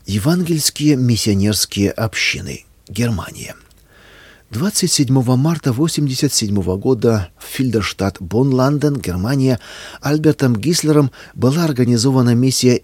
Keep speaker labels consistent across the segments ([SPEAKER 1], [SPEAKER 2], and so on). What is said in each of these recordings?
[SPEAKER 1] Евангельские миссионерские общины. Германия. 27 марта 1987 года в Фильдерштадт-Бонланден, Германия, Альбертом Гислером была организована миссия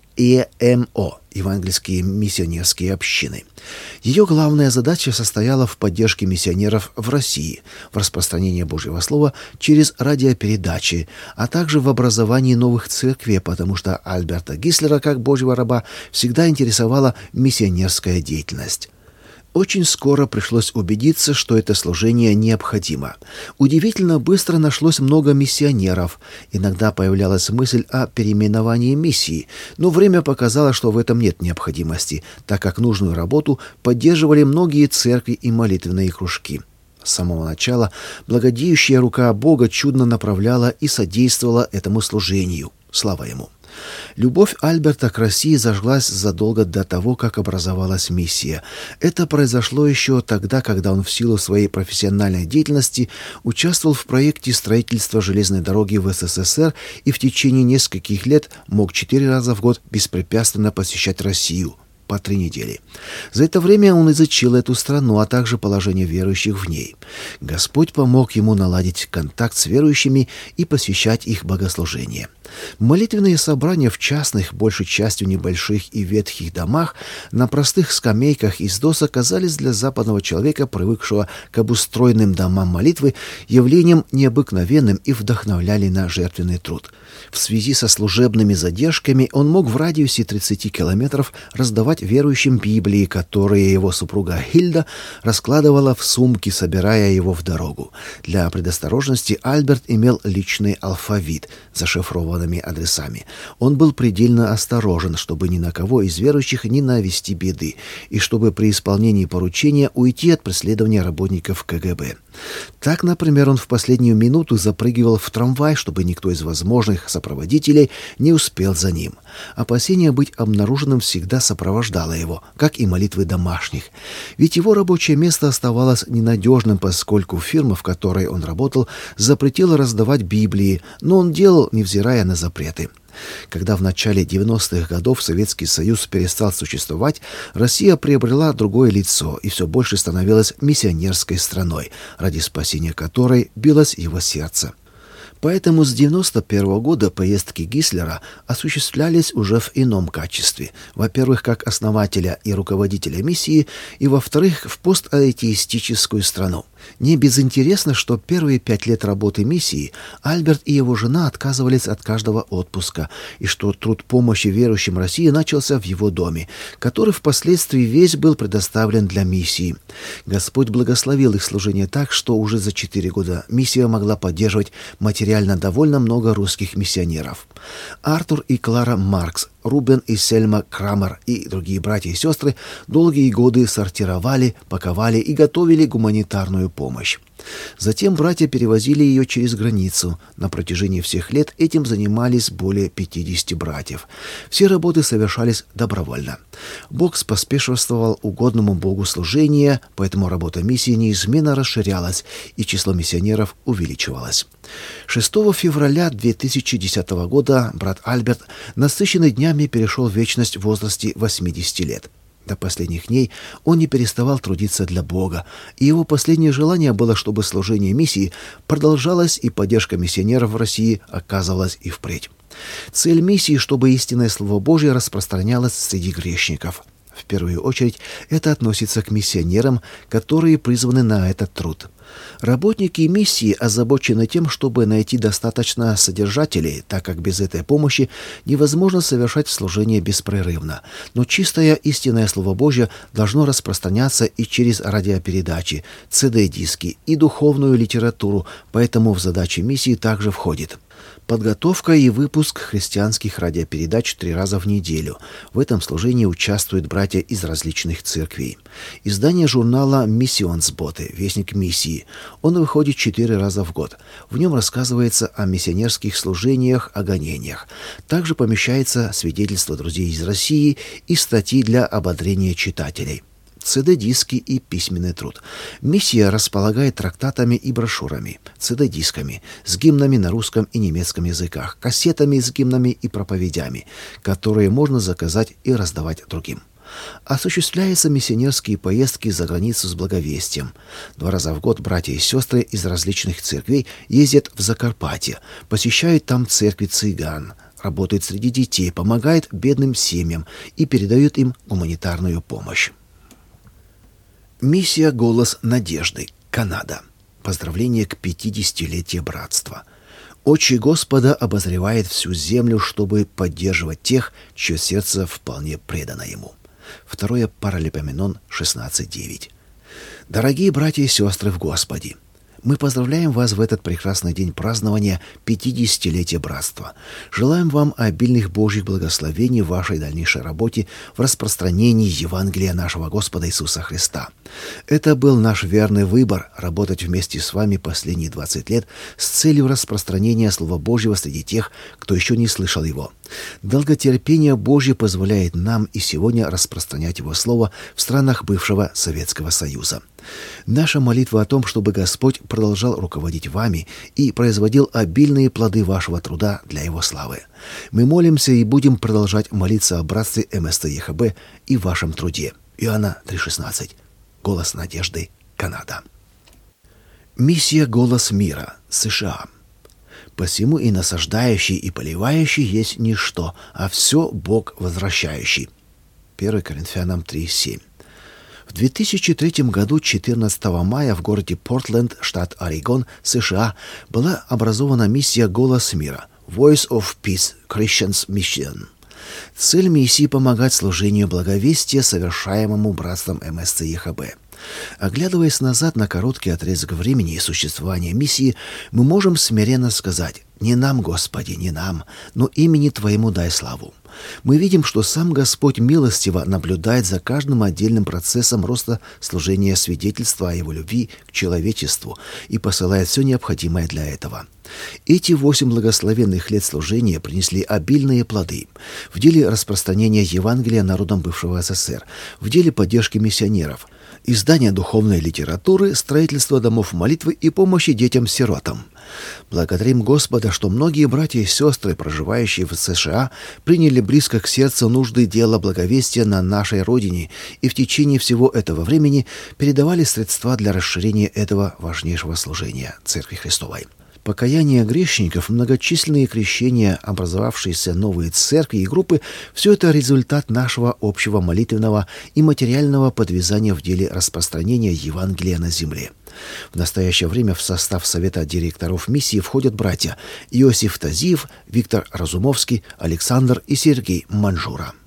[SPEAKER 1] ЕМО – Евангельские миссионерские общины. Ее главная задача состояла в поддержке миссионеров в России, в распространении Божьего Слова через радиопередачи, а также в образовании новых церквей, потому что Альберта Гислера, как Божьего раба, всегда интересовала миссионерская деятельность. Очень скоро пришлось убедиться, что это служение необходимо. Удивительно быстро нашлось много миссионеров. Иногда появлялась мысль о переименовании миссии, но время показало, что в этом нет необходимости, так как нужную работу поддерживали многие церкви и молитвенные кружки. С самого начала благодеющая рука Бога чудно направляла и содействовала этому служению. Слава Ему! Любовь Альберта к России зажглась задолго до того, как образовалась миссия. Это произошло еще тогда, когда он в силу своей профессиональной деятельности участвовал в проекте строительства железной дороги в СССР и в течение нескольких лет мог 4 раза в год беспрепятственно посещать Россию по 3 недели. За это время он изучил эту страну, а также положение верующих в ней. Господь помог ему наладить контакт с верующими и посещать их богослужения. Молитвенные собрания в частных, большей частью небольших и ветхих домах, на простых скамейках из досок казались для западного человека, привыкшего к обустроенным домам молитвы, явлением необыкновенным и вдохновляли на жертвенный труд. В связи со служебными задержками он мог в радиусе 30 километров раздавать верующим Библии, которые его супруга Хильда раскладывала в сумки, собирая его в дорогу. Для предосторожности Альберт имел личный алфавит с зашифрованными адресами. Он был предельно осторожен, чтобы ни на кого из верующих не навести беды, и чтобы при исполнении поручения уйти от преследования работников КГБ. Так, например, он в последнюю минуту запрыгивал в трамвай, чтобы никто из возможных сопроводителей не успел за ним. Опасение быть обнаруженным всегда сопровождало его, как и молитвы домашних. Ведь его рабочее место оставалось ненадежным, поскольку фирма, в которой он работал, запретила раздавать Библии, но он делал, невзирая на запреты. Когда в начале 90-х годов Советский Союз перестал существовать, Россия приобрела другое лицо и все больше становилась миссионерской страной, ради спасения которой билось его сердце. Поэтому с 1991 года поездки Гислера осуществлялись уже в ином качестве. Во-первых, как основателя и руководителя миссии, и, во-вторых, в постатеистическую страну. Не безинтересно, что первые 5 лет работы миссии Альберт и его жена отказывались от каждого отпуска, и что труд помощи верующим России начался в его доме, который впоследствии весь был предоставлен для миссии. Господь благословил их служение так, что уже за 4 года миссия могла поддерживать материально довольно много русских миссионеров. Артур и Клара Маркс, Рубен и Сельма Крамер и другие братья и сестры долгие годы сортировали, паковали и готовили гуманитарную помощь. Затем братья перевозили ее через границу. На протяжении всех лет этим занимались более 50 братьев. Все работы совершались добровольно. Бог споспешествовал угодному Богу служения, поэтому работа миссии неизменно расширялась, и число миссионеров увеличивалось. 6 февраля 2010 года брат Альберт, насыщенный днями, перешел в вечность в возрасте 80 лет. До последних дней он не переставал трудиться для Бога, и его последнее желание было, чтобы служение миссии продолжалось и поддержка миссионеров в России оказывалась и впредь. Цель миссии, чтобы истинное Слово Божье распространялось среди грешников. В первую очередь это относится к миссионерам, которые призваны на этот труд. Работники миссии озабочены тем, чтобы найти достаточно содержателей, так как без этой помощи невозможно совершать служение беспрерывно. Но чистое истинное Слово Божье должно распространяться и через радиопередачи, CD-диски и духовную литературу, поэтому в задачи миссии также входит подготовка и выпуск христианских радиопередач 3 раза в неделю. В этом служении участвуют братья из различных церквей. Издание журнала «Миссионсботы» «Вестник миссии». Он выходит 4 раза в год. В нем рассказывается о миссионерских служениях, о гонениях. Также помещается свидетельство друзей из России и статьи для ободрения читателей. CD-диски и письменный труд. Миссия располагает трактатами и брошюрами, CD-дисками с гимнами на русском и немецком языках, кассетами с гимнами и проповедями, которые можно заказать и раздавать другим. Осуществляются миссионерские поездки за границу с благовестием. 2 раза в год братья и сестры из различных церквей ездят в Закарпатье, посещают там церкви цыган, работают среди детей, помогают бедным семьям и передают им гуманитарную помощь. Миссия «Голос надежды», Канада. Поздравление к 50-летию братства. Очи Господа обозревает всю землю, чтобы поддерживать тех, чье сердце вполне предано Ему. 2 Паралипоменон 16:9. Дорогие братья и сестры в Господе, мы поздравляем вас в этот прекрасный день празднования 50-летия братства. Желаем вам обильных Божьих благословений в вашей дальнейшей работе в распространении Евангелия нашего Господа Иисуса Христа. Это был наш верный выбор — работать вместе с вами последние 20 лет с целью распространения Слова Божьего среди тех, кто еще не слышал его. Долготерпение Божье позволяет нам и сегодня распространять Его Слово в странах бывшего Советского Союза. Наша молитва о том, чтобы Господь продолжал руководить вами и производил обильные плоды вашего труда для Его славы. Мы молимся и будем продолжать молиться о братстве МСТ-ЕХБ и вашем труде. Иоанна 3:16. Голос надежды, Канада. Миссия «Голос мира», США. «Посему и насаждающий, и поливающий есть ничто, а все Бог возвращающий». 1 Коринфянам 3:7. В 2003 году, 14 мая, в городе Портленд, штат Орегон, США, была образована миссия «Голос мира» Voice of Peace Christians Mission. Цель миссии — помогать служению благовестия, совершаемому братством МСТ-ЕХБ. Оглядываясь назад на короткий отрезок времени и существования миссии, мы можем смиренно сказать: «Не нам, Господи, не нам, но имени Твоему дай славу». Мы видим, что сам Господь милостиво наблюдает за каждым отдельным процессом роста служения свидетельства о Его любви к человечеству и посылает все необходимое для этого. Эти 8 благословенных лет служения принесли обильные плоды в деле распространения Евангелия народам бывшего СССР, в деле поддержки миссионеров, издания духовной литературы, строительства домов молитвы и помощи детям-сиротам. Благодарим Господа, что многие братья и сестры, проживающие в США, приняли близко к сердцу нужды дела благовестия на нашей родине и в течение всего этого времени передавали средства для расширения этого важнейшего служения Церкви Христовой. Покаяние грешников, многочисленные крещения, образовавшиеся новые церкви и группы – все это результат нашего общего молитвенного и материального подвязания в деле распространения Евангелия на земле. В настоящее время в состав Совета директоров миссии входят братья Иосиф Тазиев, Виктор Разумовский, Александр и Сергей Манжура.